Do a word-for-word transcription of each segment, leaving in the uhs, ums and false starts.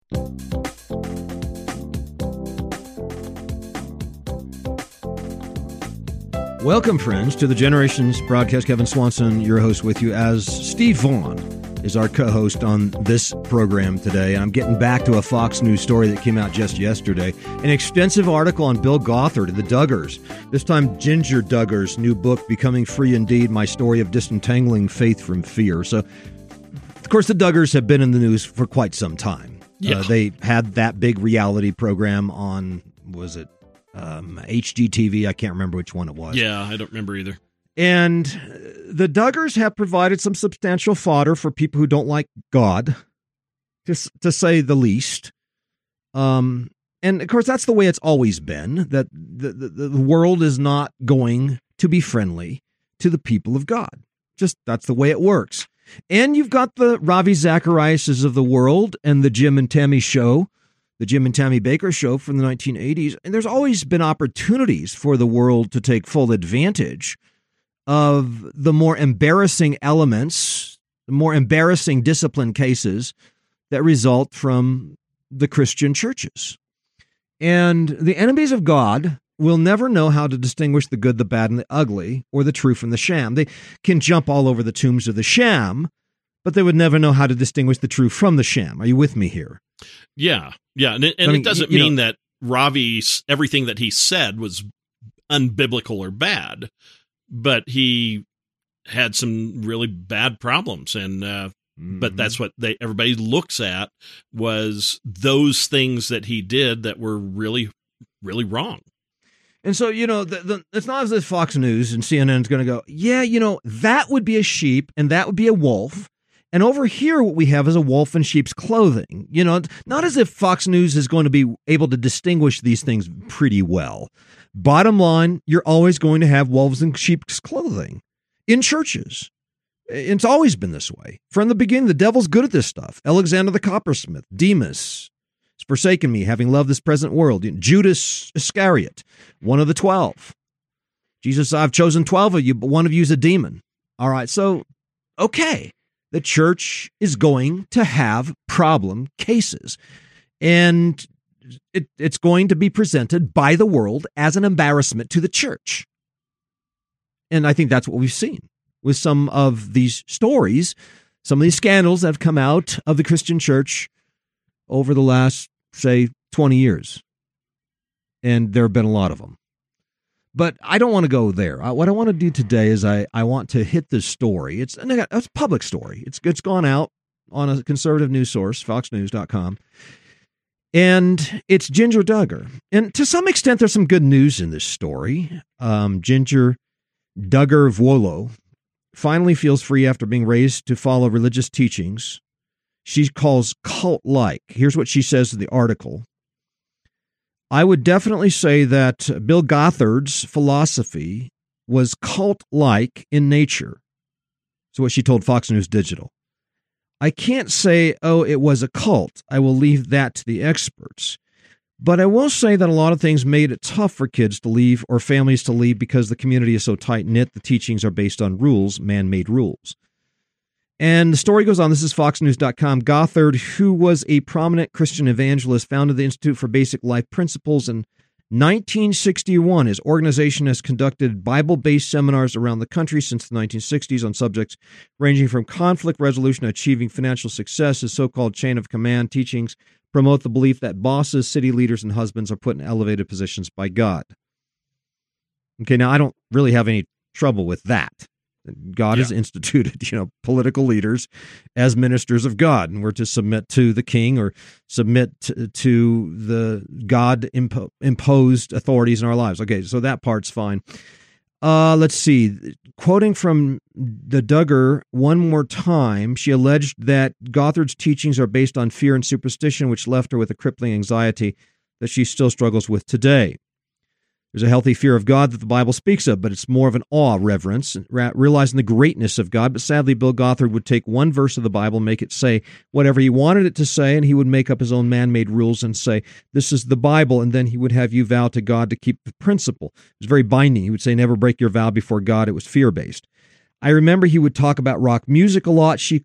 Welcome, friends, to the Generations broadcast. Kevin Swanson, your host, with you, as Steve Vaughn is our co-host on this program today. I'm getting back to a Fox News story that came out just yesterday. An extensive article on Bill Gothard and the Duggars. This time, Ginger Duggar's new book, Becoming Free Indeed, My Story of Disentangling Faith from Fear. So, of course, the Duggars have been in the news for quite some time. Yeah. Uh, they had that big reality program on, was it um, H G T V? I can't remember which one it was. Yeah, I don't remember either. And the Duggars have provided some substantial fodder for people who don't like God, to, to say the least. Um, and, of course, that's the way it's always been, that the, the, the world is not going to be friendly to the people of God. Just that's the way it works. And you've got the Ravi Zachariases of the world and the Jim and Tammy show, the Jim and Tammy Baker show from the nineteen eighties. And there's always been opportunities for the world to take full advantage of the more embarrassing elements, the more embarrassing discipline cases that result from the Christian churches. And the enemies of God will never know how to distinguish the good, the bad, and the ugly, or the true from the sham. They can jump all over the tombs of the sham, but they would never know how to distinguish the true from the sham. Are you with me here? Yeah, yeah. And it, and I mean, it doesn't you mean know, that Ravi, everything that he said was unbiblical or bad, but he had some really bad problems. And, uh, mm-hmm. but that's what they, everybody looks at, was those things that he did that were really, really wrong. And so, you know, the, the, it's not as if Fox News and C N N is going to go, yeah, you know, that would be a sheep and that would be a wolf. And over here, what we have is a wolf in sheep's clothing. You know, not as if Fox News is going to be able to distinguish these things pretty well. Bottom line, you're always going to have wolves in sheep's clothing in churches. It's always been this way. From the beginning, the devil's good at this stuff. Alexander the coppersmith, Demas has forsaken me, having loved this present world. Judas Iscariot, one of the twelve. Jesus, I've chosen twelve of you, but one of you is a demon. All right, so, okay. The church is going to have problem cases, and it, it's going to be presented by the world as an embarrassment to the church. And I think that's what we've seen with some of these stories, some of these scandals that have come out of the Christian church over the last, say, twenty years. And there have been a lot of them. But I don't want to go there. I, what I want to do today is I, I want to hit this story. It's, it's a public story. It's It's gone out on a conservative news source, fox news dot com. And it's Ginger Duggar. And to some extent, there's some good news in this story. Um, Ginger Duggar Vuolo finally feels free after being raised to follow religious teachings she calls cult-like. Here's what she says in the article. I would definitely say that Bill Gothard's philosophy was cult-like in nature. So what she told Fox News Digital. I can't say, oh, it was a cult. I will leave that to the experts. But I will say that a lot of things made it tough for kids to leave or families to leave because the community is so tight-knit. The teachings are based on rules, man-made rules. And the story goes on. This is fox news dot com. Gothard, who was a prominent Christian evangelist, founded the Institute for Basic Life Principles in nineteen sixty-one. His organization has conducted Bible-based seminars around the country since the nineteen sixties on subjects ranging from conflict resolution to achieving financial success. His so-called chain of command teachings promote the belief that bosses, city leaders, and husbands are put in elevated positions by God. Okay, now I don't really have any trouble with that. God yeah. has instituted, you know, political leaders as ministers of God, and we're to submit to the king or submit to, to the God impo- imposed authorities in our lives. Okay, so that part's fine. Uh, let's see. Quoting from the Duggar one more time, she alleged that Gothard's teachings are based on fear and superstition, which left her with a crippling anxiety that she still struggles with today. There's a healthy fear of God that the Bible speaks of, but it's more of an awe reverence, realizing the greatness of God. But sadly, Bill Gothard would take one verse of the Bible, make it say whatever he wanted it to say, and he would make up his own man-made rules and say, this is the Bible, and then he would have you vow to God to keep the principle. It was very binding. He would say, never break your vow before God. It was fear-based. I remember he would talk about rock music a lot. She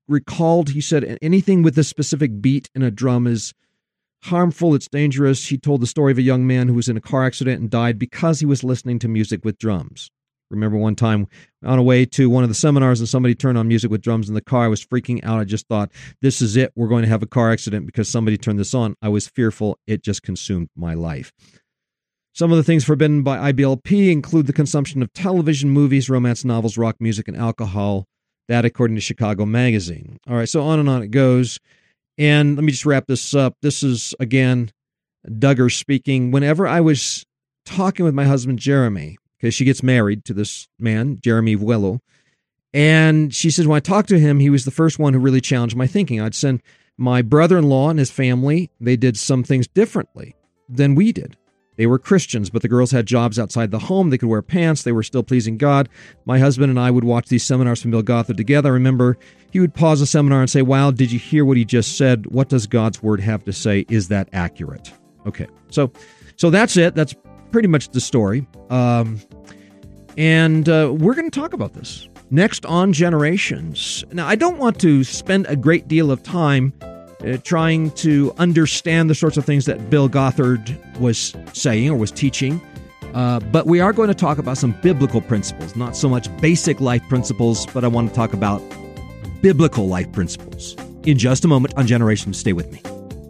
recalled, he said, anything with a specific beat in a drum is harmful, it's dangerous. He told the story of a young man who was in a car accident and died because he was listening to music with drums. Remember one time on a way to one of the seminars and somebody turned on music with drums in the car. I was freaking out. I just thought, this is it. We're going to have a car accident because somebody turned this on. I was fearful. It just consumed my life. Some of the things forbidden by I B L P include the consumption of television, movies, romance novels, rock music, and alcohol. That according to Chicago Magazine. All right, so on and on it goes. And let me just wrap this up. This is, again, Duggar speaking. Whenever I was talking with my husband, Jeremy, because she gets married to this man, Jeremy Vuelo, and she says, when I talked to him, he was the first one who really challenged my thinking. I'd send my brother-in-law and his family, they did some things differently than we did. They were Christians, but the girls had jobs outside the home. They could wear pants. They were still pleasing God. My husband and I would watch these seminars from Bill Gothard together. I remember he would pause a seminar and say, wow, did you hear what he just said? What does God's word have to say? Is that accurate? Okay, so so that's it. That's pretty much the story. Um, and uh, we're going to talk about this next on Generations. Now, I don't want to spend a great deal of time Uh, trying to understand the sorts of things that Bill Gothard was saying or was teaching. Uh, but we are going to talk about some biblical principles, not so much basic life principles, but I want to talk about biblical life principles in just a moment on Generations. Stay with me.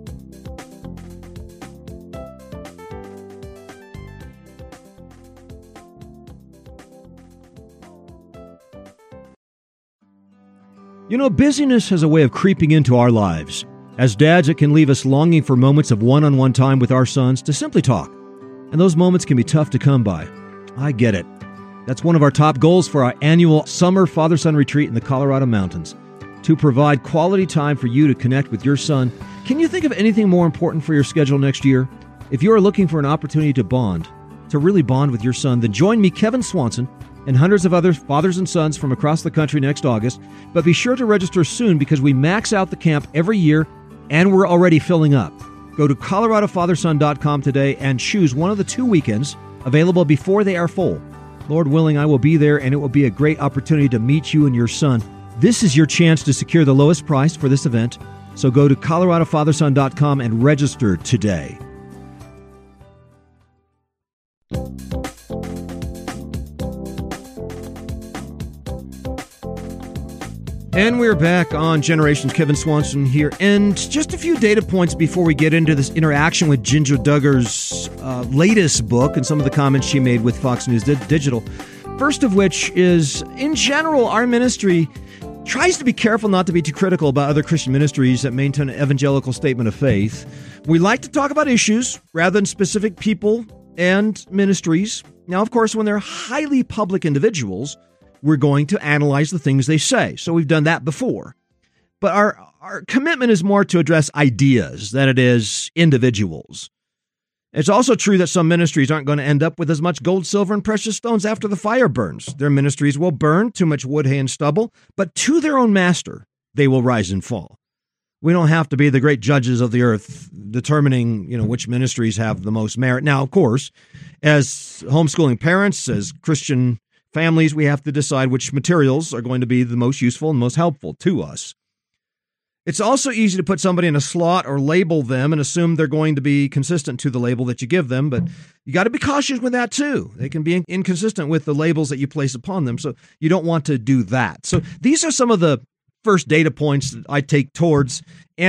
You know, busyness has a way of creeping into our lives. As dads, it can leave us longing for moments of one-on-one time with our sons to simply talk. And those moments can be tough to come by. I get it. That's one of our top goals for our annual Summer Father-Son Retreat in the Colorado Mountains, to provide quality time for you to connect with your son. Can you think of anything more important for your schedule next year? If you are looking for an opportunity to bond, to really bond with your son, then join me, Kevin Swanson, and hundreds of other fathers and sons from across the country next August. But be sure to register soon because we max out the camp every year, and we're already filling up. Go to colorado father son dot com today and choose one of the two weekends available before they are full. Lord willing, I will be there, and it will be a great opportunity to meet you and your son. This is your chance to secure the lowest price for this event, so go to colorado father son dot com and register today. And we're back on Generations. Kevin Swanson here. And just a few data points before we get into this interaction with Ginger Duggar's uh, latest book and some of the comments she made with Fox News Digital. First of which is, in general, our ministry tries to be careful not to be too critical about other Christian ministries that maintain an evangelical statement of faith. We like to talk about issues rather than specific people and ministries. Now, of course, when they're highly public individuals, we're going to analyze the things they say. So we've done that before. But our, our commitment is more to address ideas than it is individuals. It's also true that some ministries aren't going to end up with as much gold, silver, and precious stones after the fire burns. Their ministries will burn too much wood, hay, and stubble, but to their own master, they will rise and fall. We don't have to be the great judges of the earth determining, you know, which ministries have the most merit. Now, of course, as homeschooling parents, as Christian families, we have to decide which materials are going to be the most useful and most helpful to us. It's also easy to put somebody in a slot or label them and assume they're going to be consistent to the label that you give them, but you got to be cautious with that too. They can be inconsistent with the labels that you place upon them, so you don't want to do that. So these are some of the first data points that I take towards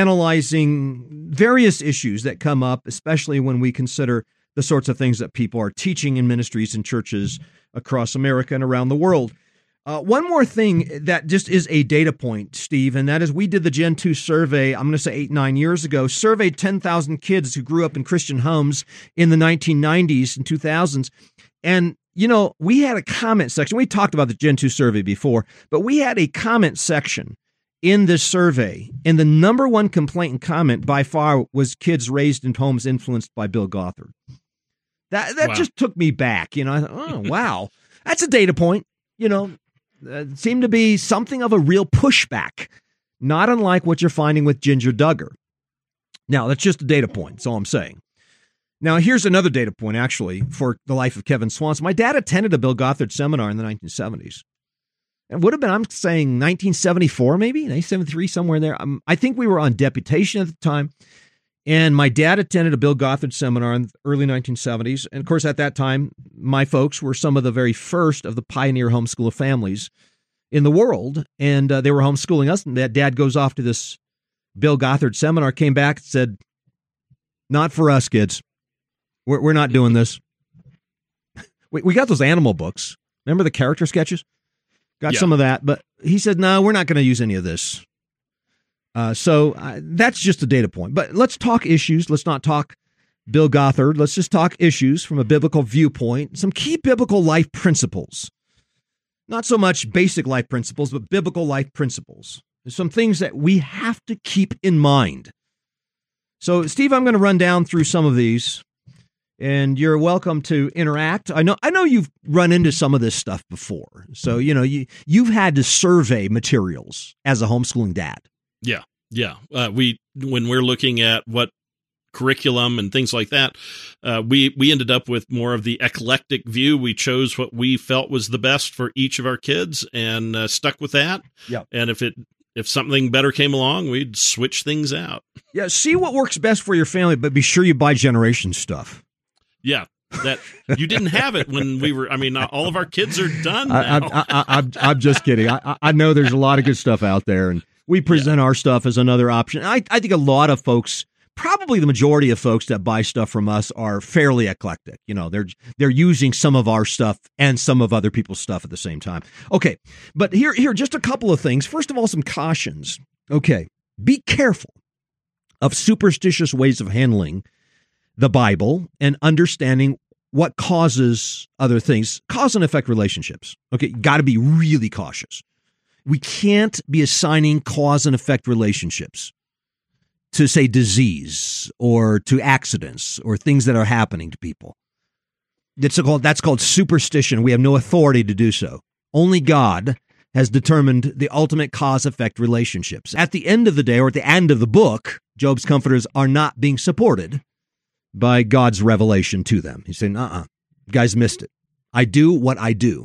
analyzing various issues that come up, especially when we consider the sorts of things that people are teaching in ministries and churches across America and around the world. Uh, one more thing that just is a data point, Steve, and that is we did the Gen two survey, I'm going to say eight, nine years ago, surveyed ten thousand kids who grew up in Christian homes in the nineteen nineties and two thousands. And, you know, we had a comment section. We talked about the Gen two survey before, but we had a comment section in this survey. And the number one complaint and comment by far was kids raised in homes influenced by Bill Gothard. That that wow. just took me back. You know, I thought, oh, wow, that's a data point. You know, uh, seemed to be something of a real pushback, not unlike what you're finding with Ginger Duggar. Now, that's just a data point. That's all I'm saying. Now, here's another data point, actually, for the life of Kevin Swanson. My dad attended a Bill Gothard seminar in the nineteen seventies. It would have been, I'm saying nineteen seventy-four, maybe nineteen seventy-three, somewhere in there. Um, I think we were on deputation at the time. And my dad attended a Bill Gothard seminar in the early nineteen seventies. And of course, at that time, my folks were some of the very first of the pioneer homeschooler families in the world. And uh, they were homeschooling us. And that dad goes off to this Bill Gothard seminar, came back and said, not for us, kids. We're, we're not doing this. we, we got those animal books. Remember the character sketches? Got yeah. some of that. But he said, no, we're not going to use any of this. Uh, so uh, that's just a data point. But let's talk issues. Let's not talk Bill Gothard. Let's just talk issues from a biblical viewpoint. Some key biblical life principles. Not so much basic life principles, but biblical life principles. There's some things that we have to keep in mind. So, Steve, I'm going to run down through some of these, and you're welcome to interact. I know I know you've run into some of this stuff before. So, you know, you, you've had to survey materials as a homeschooling dad. Yeah, yeah. Uh, we when we're looking at what curriculum and things like that, uh, we we ended up with more of the eclectic view. We chose what we felt was the best for each of our kids and uh, stuck with that. Yeah. And if it if something better came along, we'd switch things out. Yeah. See what works best for your family, but be sure you buy generation stuff. Yeah. That you didn't have it when we were. I mean, all of our kids are done now. I, I, I, I'm I'm just kidding. I I know there's a lot of good stuff out there, and we present yeah. our stuff as another option. I, I think a lot of folks, probably the majority of folks that buy stuff from us, are fairly eclectic. You know, they're they're using some of our stuff and some of other people's stuff at the same time. Okay, but here here just a couple of things. First of all, some cautions. Okay, be careful of superstitious ways of handling the Bible and understanding what causes other things, cause and effect relationships. Okay, got to be really cautious. We can't be assigning cause and effect relationships to, say, disease or to accidents or things that are happening to people. That's called, that's called superstition. We have no authority to do so. Only God has determined the ultimate cause-effect relationships. At the end of the day, or at the end of the book, Job's comforters are not being supported by God's revelation to them. He's saying, uh-uh, you guys missed it. I do what I do.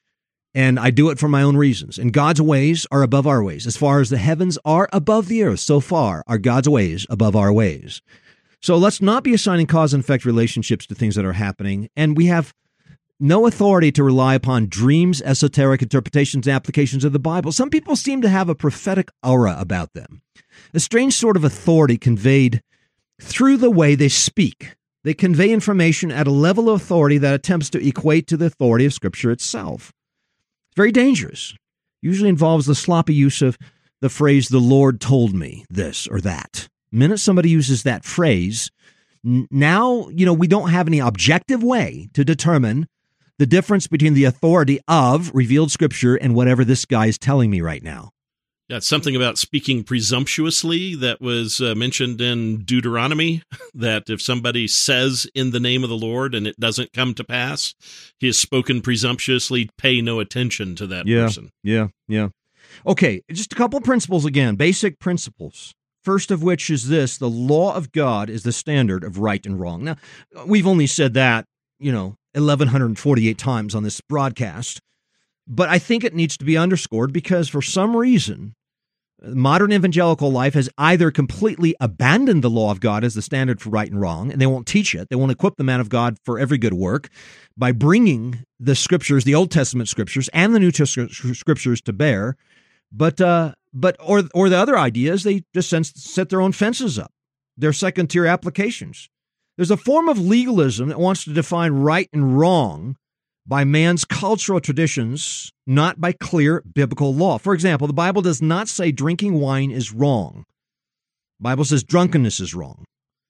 And I do it for my own reasons. And God's ways are above our ways. As far as the heavens are above the earth, so far are God's ways above our ways. So let's not be assigning cause and effect relationships to things that are happening. And we have no authority to rely upon dreams, esoteric interpretations, and applications of the Bible. Some people seem to have a prophetic aura about them, a strange sort of authority conveyed through the way they speak. They convey information at a level of authority that attempts to equate to the authority of Scripture itself. Very dangerous. Usually involves the sloppy use of the phrase, the Lord told me this or that. The minute somebody uses that phrase, n- now, you know, we don't have any objective way to determine the difference between the authority of revealed Scripture and whatever this guy is telling me right now. Yeah, it's something about speaking presumptuously that was uh, mentioned in Deuteronomy, that if somebody says in the name of the Lord and it doesn't come to pass, he has spoken presumptuously, pay no attention to that yeah, person. Yeah, yeah. Okay, just a couple principles again, basic principles. First of which is this: the law of God is the standard of right and wrong. Now, we've only said that, you know, eleven forty-eight times on this broadcast, but I think it needs to be underscored because for some reason, modern evangelical life has either completely abandoned the law of God as the standard for right and wrong, and they won't teach it. They won't equip the man of God for every good work by bringing the Scriptures, the Old Testament Scriptures and the New Testament Scriptures to bear. But, uh, but or or the other idea is they just set their own fences up, their second-tier applications. There's a form of legalism that wants to define right and wrong by man's cultural traditions, not by clear biblical law. For example, the Bible does not say drinking wine is wrong. The Bible says drunkenness is wrong.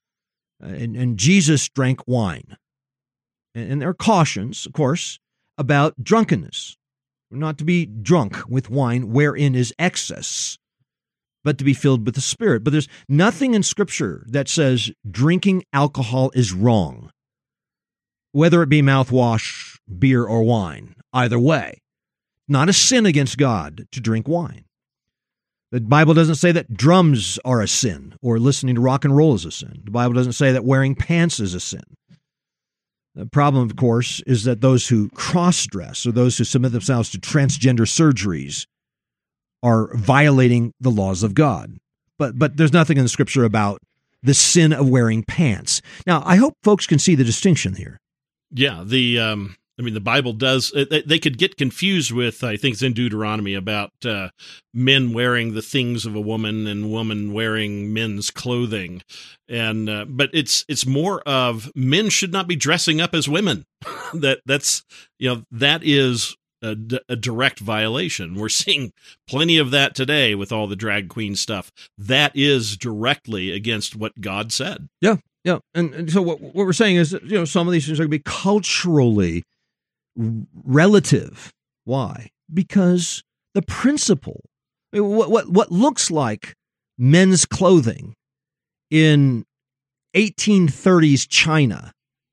And, and Jesus drank wine. And, and there are cautions, of course, about drunkenness. Not to be drunk with wine wherein is excess, but to be filled with the Spirit. But there's nothing in Scripture that says drinking alcohol is wrong, whether it be mouthwash, beer, or wine. Either way, not a sin against God to drink wine. The Bible doesn't say that drums are a sin or listening to rock and roll is a sin. The Bible doesn't say that wearing pants is a sin. The problem, of course, is that those who cross-dress or those who submit themselves to transgender surgeries are violating the laws of God. But but there's nothing in the Scripture about the sin of wearing pants. Now, I hope folks can see the distinction here. Yeah, the um, I mean, the Bible does. They, they could get confused with, I think it's in Deuteronomy, about uh, men wearing the things of a woman and woman wearing men's clothing, and uh, but it's it's more of men should not be dressing up as women. that that's you know that is a, a direct violation. We're seeing plenty of that today with all the drag queen stuff. That is directly against what God said. Yeah, yeah, and, and so what what we're saying is that, you know, some of these things are going to be culturally relative. Why? Because the principle, I mean, what what what looks like men's clothing in eighteen thirties China,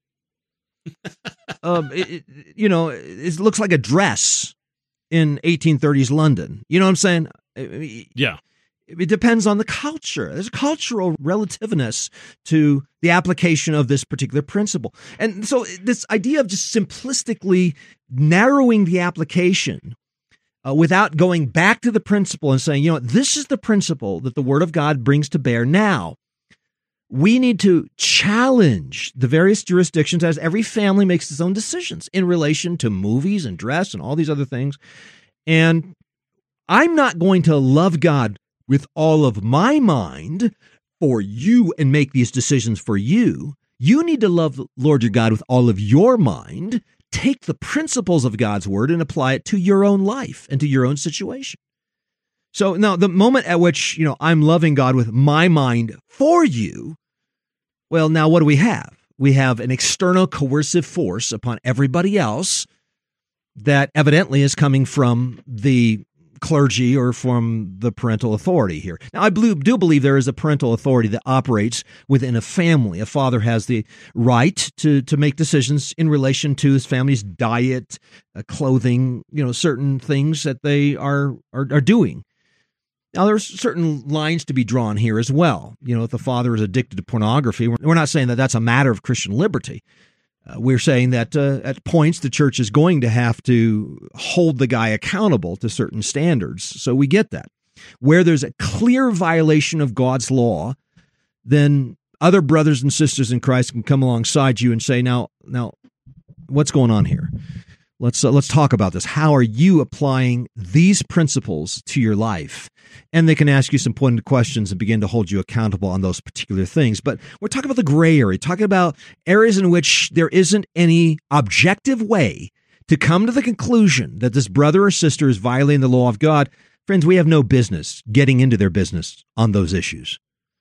um, it, it, you know, it looks like a dress in eighteen thirties London. You know what I'm saying? I mean, yeah. It depends on the culture. There's a cultural relativeness to the application of this particular principle. And so this idea of just simplistically narrowing the application uh, without going back to the principle and saying, you know, this is the principle that the Word of God brings to bear now. We need to challenge the various jurisdictions as every family makes its own decisions in relation to movies and dress and all these other things. And I'm not going to love God with all of my mind for you and make these decisions for you. You need to love the Lord your God with all of your mind, take the principles of God's word and apply it to your own life and to your own situation. So now the moment at which, you know, I'm loving God with my mind for you, well, now what do we have? We have an external coercive force upon everybody else that evidently is coming from the clergy or from the parental authority here. Now, I do believe there is a parental authority that operates within a family. A father has the right to to make decisions in relation to his family's diet, uh, clothing, you know, certain things that they are, are are doing. Now, there's certain lines to be drawn here as well. You know, if the father is addicted to pornography, we're not saying that that's a matter of Christian liberty. Uh, we're saying that uh, at points the church is going to have to hold the guy accountable to certain standards. So we get that. Where there's a clear violation of God's law, then other brothers and sisters in Christ can come alongside you and say, now, now, what's going on here? Let's uh, let's talk about this. How are you applying these principles to your life? And they can ask you some pointed questions and begin to hold you accountable on those particular things. But we're talking about the gray area, talking about areas in which there isn't any objective way to come to the conclusion that this brother or sister is violating the law of God. Friends, we have no business getting into their business on those issues.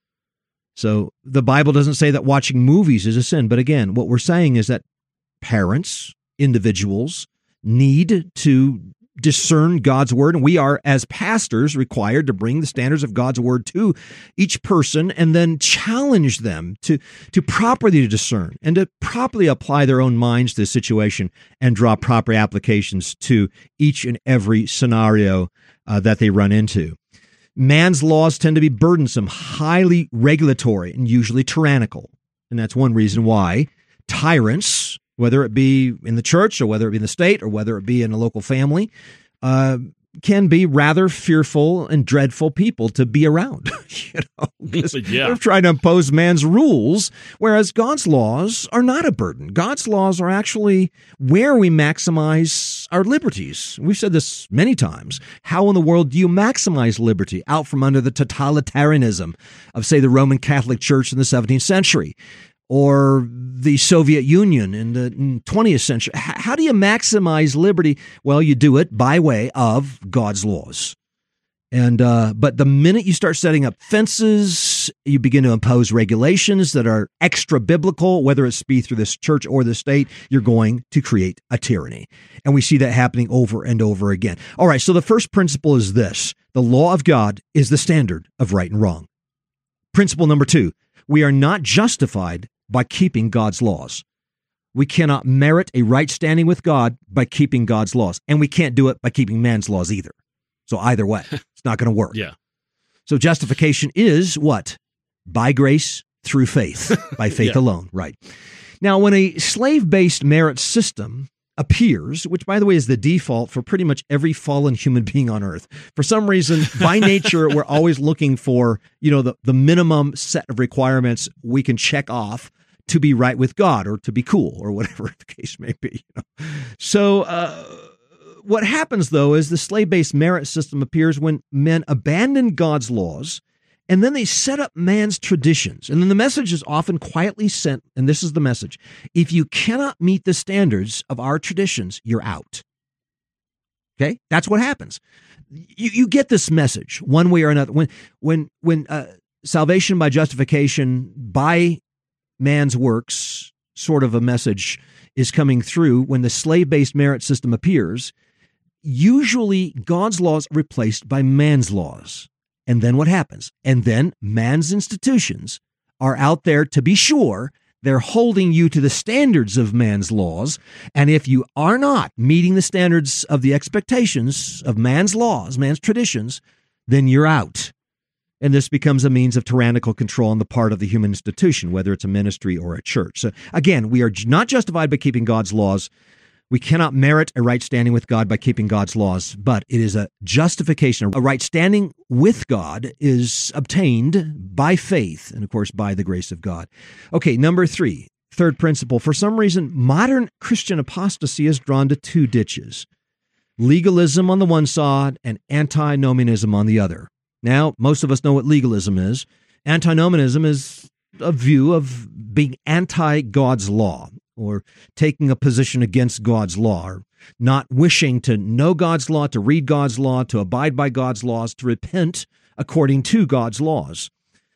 So the Bible doesn't say that watching movies is a sin. But again, what we're saying is that parents, individuals need to discern God's word, and we are, as pastors, required to bring the standards of God's word to each person and then challenge them to, to properly discern and to properly apply their own minds to the situation and draw proper applications to each and every scenario uh, that they run into. Man's laws tend to be burdensome, highly regulatory, and usually tyrannical. And that's one reason why tyrants, whether it be in the church or whether it be in the state or whether it be in a local family, uh, can be rather fearful and dreadful people to be around. you know, yeah. They're trying to impose man's rules, whereas God's laws are not a burden. God's laws are actually where we maximize our liberties. We've said this many times. How in the world do you maximize liberty out from under the totalitarianism of, say, the Roman Catholic Church in the seventeenth century? Or the Soviet Union in the twentieth century. How do you maximize liberty? Well, you do it by way of God's laws. And uh, but the minute you start setting up fences, you begin to impose regulations that are extra biblical, whether it's be through this church or the state, you're going to create a tyranny. And we see that happening over and over again. All right, so the first principle is this: the law of God is the standard of right and wrong. Principle number two: we are not justified by keeping God's laws. We cannot merit a right standing with God by keeping God's laws, and we can't do it by keeping man's laws either. So either way, it's not going to work. Yeah. So justification is what? By grace through faith, by faith yeah. alone, right? Now, when a slave-based merit system appears, which, by the way, is the default for pretty much every fallen human being on earth, for some reason, by nature, we're always looking for, you know, the, the minimum set of requirements we can check off to be right with God or to be cool or whatever the case may be. You know? So uh, what happens, though, is the slave-based merit system appears when men abandon God's laws and then they set up man's traditions. And then the message is often quietly sent, and this is the message: if you cannot meet the standards of our traditions, you're out. Okay? That's what happens. You, you get this message one way or another. When, when, when uh, salvation by justification, by man's works, sort of a message is coming through, when the slave-based merit system appears, usually God's laws are replaced by man's laws. And then what happens? And then man's institutions are out there to be sure they're holding you to the standards of man's laws. And if you are not meeting the standards of the expectations of man's laws, man's traditions, then you're out. And this becomes a means of tyrannical control on the part of the human institution, whether it's a ministry or a church. So again, we are not justified by keeping God's laws. We cannot merit a right standing with God by keeping God's laws, but it is a justification. A right standing with God is obtained by faith and, of course, by the grace of God. Okay, number three, third principle. For some reason, modern Christian apostasy is drawn to two ditches: legalism on the one side and antinomianism on the other. Now, most of us know what legalism is. Antinomianism is a view of being anti-God's law, or taking a position against God's law, or not wishing to know God's law, to read God's law, to abide by God's laws, to repent according to God's laws.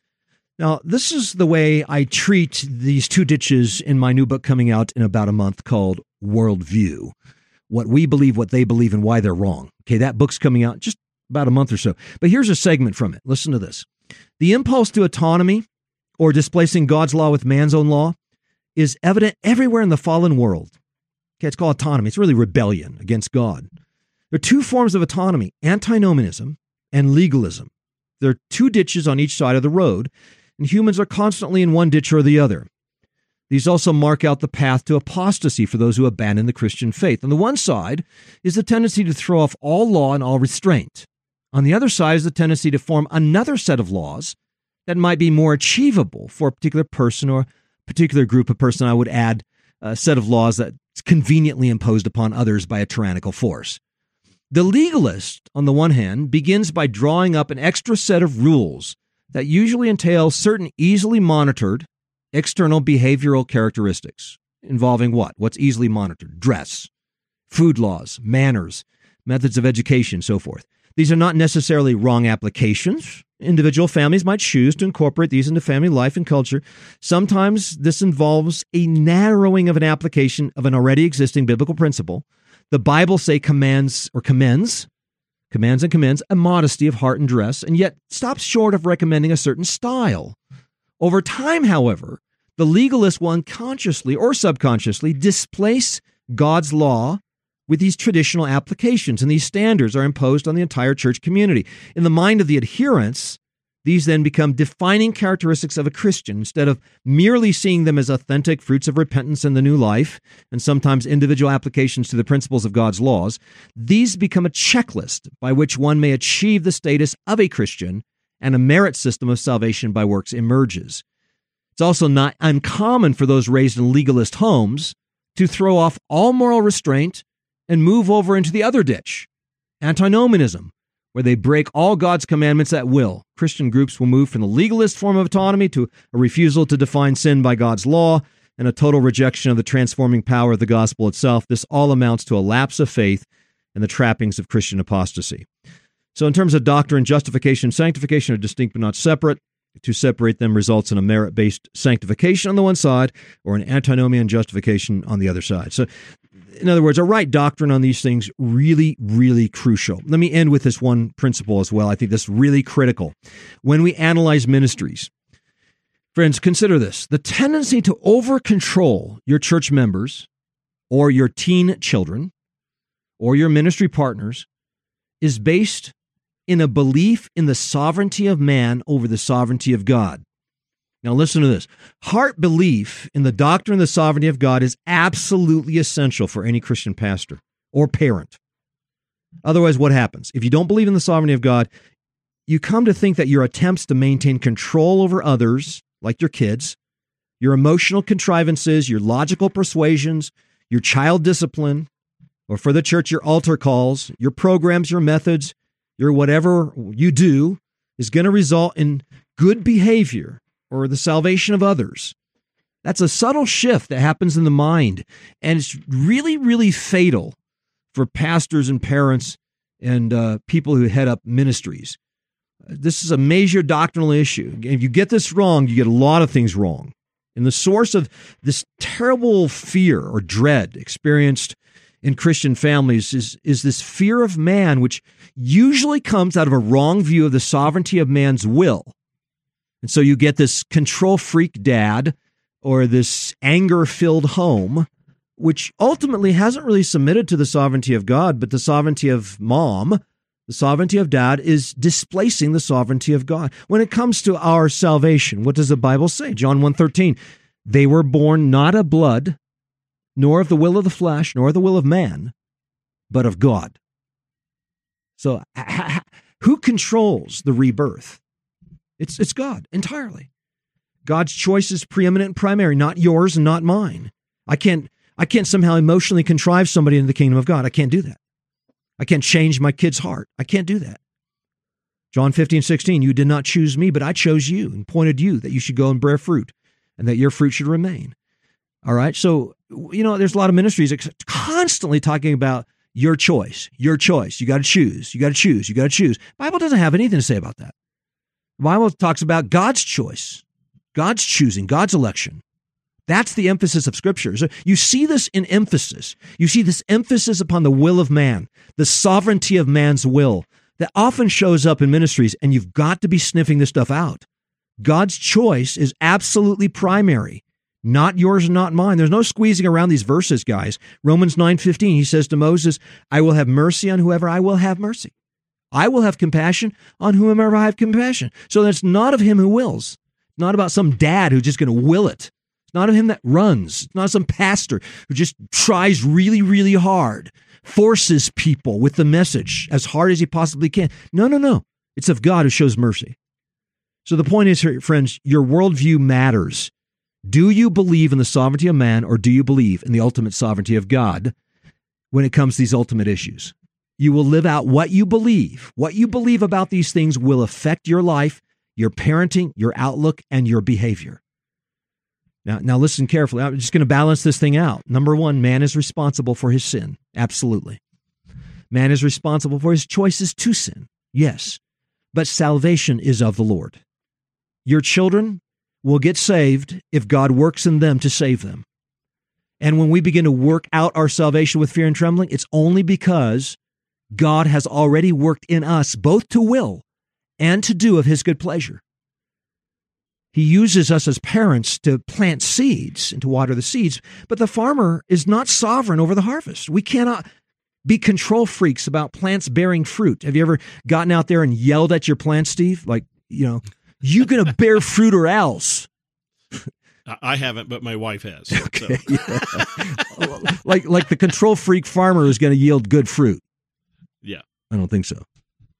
Now, this is the way I treat these two ditches in my new book coming out in about a month called Worldview: What We Believe, What They Believe, and Why They're Wrong. Okay, that book's coming out just about a month or so. But here's a segment from it. Listen to this. The impulse to autonomy, or displacing God's law with man's own law, is evident everywhere in the fallen world. Okay, it's called autonomy. It's really rebellion against God. There are two forms of autonomy: antinomianism and legalism. There are two ditches on each side of the road, and humans are constantly in one ditch or the other. These also mark out the path to apostasy for those who abandon the Christian faith. On the one side is the tendency to throw off all law and all restraint. On the other side is the tendency to form another set of laws that might be more achievable for a particular person or particular group of person. I would add a set of laws that's conveniently imposed upon others by a tyrannical force. The legalist, on the one hand, begins by drawing up an extra set of rules that usually entail certain easily monitored external behavioral characteristics involving what? What's easily monitored? Dress, food laws, manners, methods of education, so forth. These are not necessarily wrong applications. Individual families might choose to incorporate these into family life and culture. Sometimes this involves a narrowing of an application of an already existing biblical principle. The Bible, say, commands or commends, commands and commends a modesty of heart and dress, and yet stops short of recommending a certain style. Over time, however, the legalist will unconsciously or subconsciously displace God's law with these traditional applications, and these standards are imposed on the entire church community. In the mind of the adherents, these then become defining characteristics of a Christian. Instead of merely seeing them as authentic fruits of repentance and the new life, and sometimes individual applications to the principles of God's laws, these become a checklist by which one may achieve the status of a Christian, and a merit system of salvation by works emerges. It's also not uncommon for those raised in legalist homes to throw off all moral restraint and move over into the other ditch, antinomianism, where they break all God's commandments at will. Christian groups will move from the legalist form of autonomy to a refusal to define sin by God's law and a total rejection of the transforming power of the gospel itself. This all amounts to a lapse of faith and the trappings of Christian apostasy. So in terms of doctrine, justification and sanctification are distinct but not separate. To separate them results in a merit-based sanctification on the one side or an antinomian justification on the other side. So in other words, a right doctrine on these things really, really crucial. Let me end with this one principle as well. I think this is really critical. When we analyze ministries, friends, consider this. The tendency to over-control your church members or your teen children or your ministry partners is based in a belief in the sovereignty of man over the sovereignty of God. Now listen to this. Heart belief in the doctrine of the sovereignty of God is absolutely essential for any Christian pastor or parent. Otherwise, what happens? If you don't believe in the sovereignty of God, you come to think that your attempts to maintain control over others, like your kids, your emotional contrivances, your logical persuasions, your child discipline, or for the church, your altar calls, your programs, your methods, your whatever you do is going to result in good behavior or the salvation of others. That's a subtle shift that happens in the mind, and it's really, really fatal for pastors and parents and uh, people who head up ministries. This is a major doctrinal issue. If you get this wrong, you get a lot of things wrong. And the source of this terrible fear or dread experienced in Christian families is, is this fear of man, which usually comes out of a wrong view of the sovereignty of man's will. And so you get this control freak dad or this anger-filled home, which ultimately hasn't really submitted to the sovereignty of God, but the sovereignty of mom, the sovereignty of dad, is displacing the sovereignty of God. When it comes to our salvation, what does the Bible say? John one thirteen, they were born not of blood, nor of the will of the flesh, nor of the will of man, but of God. So who controls the rebirth? It's, it's God entirely. God's choice is preeminent and primary, not yours and not mine. I can't, I can't somehow emotionally contrive somebody into the kingdom of God. I can't do that. I can't change my kid's heart. I can't do that. John fifteen, sixteen, you did not choose me, but I chose you and pointed you that you should go and bear fruit and that your fruit should remain. All right. So, you know, there's a lot of ministries constantly talking about your choice, your choice. You got to choose. You got to choose. You got to choose. The Bible doesn't have anything to say about that. The Bible talks about God's choice, God's choosing, God's election. That's the emphasis of Scripture. So you see this in emphasis. You see this emphasis upon the will of man, the sovereignty of man's will that often shows up in ministries, and you've got to be sniffing this stuff out. God's choice is absolutely primary, not yours and not mine. There's no squeezing around these verses, guys. Romans nine fifteen, he says to Moses, I will have mercy on whoever I will have mercy. I will have compassion on whomever I have compassion. So that's not of him who wills. It's not about some dad who's just going to will it. It's not of him that runs. It's not some pastor who just tries really, really hard, forces people with the message as hard as he possibly can. No, no, no. It's of God who shows mercy. So the point is here, friends, your worldview matters. Do you believe in the sovereignty of man, or do you believe in the ultimate sovereignty of God when it comes to these ultimate issues? You will live out what you believe. What you believe about these things will affect your life, your parenting, your outlook, and your behavior. Now, now listen carefully. I'm just going to balance this thing out. Number one, man is responsible for his sin. Absolutely. Man is responsible for his choices to sin. Yes. But salvation is of the Lord. Your children will get saved if God works in them to save them. And when we begin to work out our salvation with fear and trembling, it's only because God has already worked in us both to will and to do of his good pleasure. He uses us as parents to plant seeds and to water the seeds, but the farmer is not sovereign over the harvest. We cannot be control freaks about plants bearing fruit. Have you ever gotten out there and yelled at your plant, Steve? Like, you know, you're going to bear fruit or else. I haven't, but my wife has. Okay, so. yeah. like, like the control freak farmer is going to yield good fruit. Yeah. I don't think so.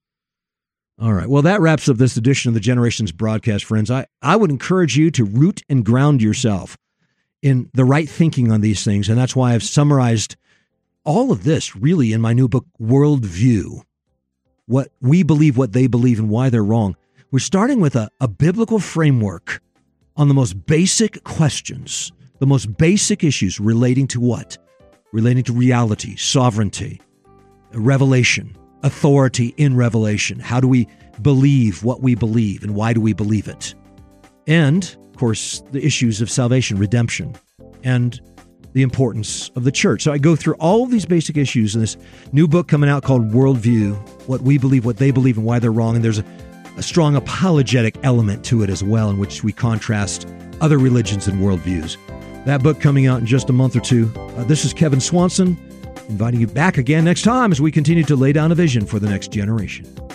All right. Well, that wraps up this edition of the Generations broadcast, friends. I, I would encourage you to root and ground yourself in the right thinking on these things. And that's why I've summarized all of this really in my new book, Worldview. What we believe, what they believe, and why they're wrong. We're starting with a, a biblical framework on the most basic questions, the most basic issues relating to what? Relating to reality, sovereignty, revelation, authority in revelation. How do we believe what we believe, and why do we believe it? And, of course, the issues of salvation, redemption, and the importance of the church. So I go through all of these basic issues in this new book coming out called Worldview, what we believe, what they believe, and why they're wrong. And there's a, a strong apologetic element to it as well, in which we contrast other religions and worldviews. That book coming out in just a month or two. Uh, this is Kevin Swanson, inviting you back again next time as we continue to lay down a vision for the next generation.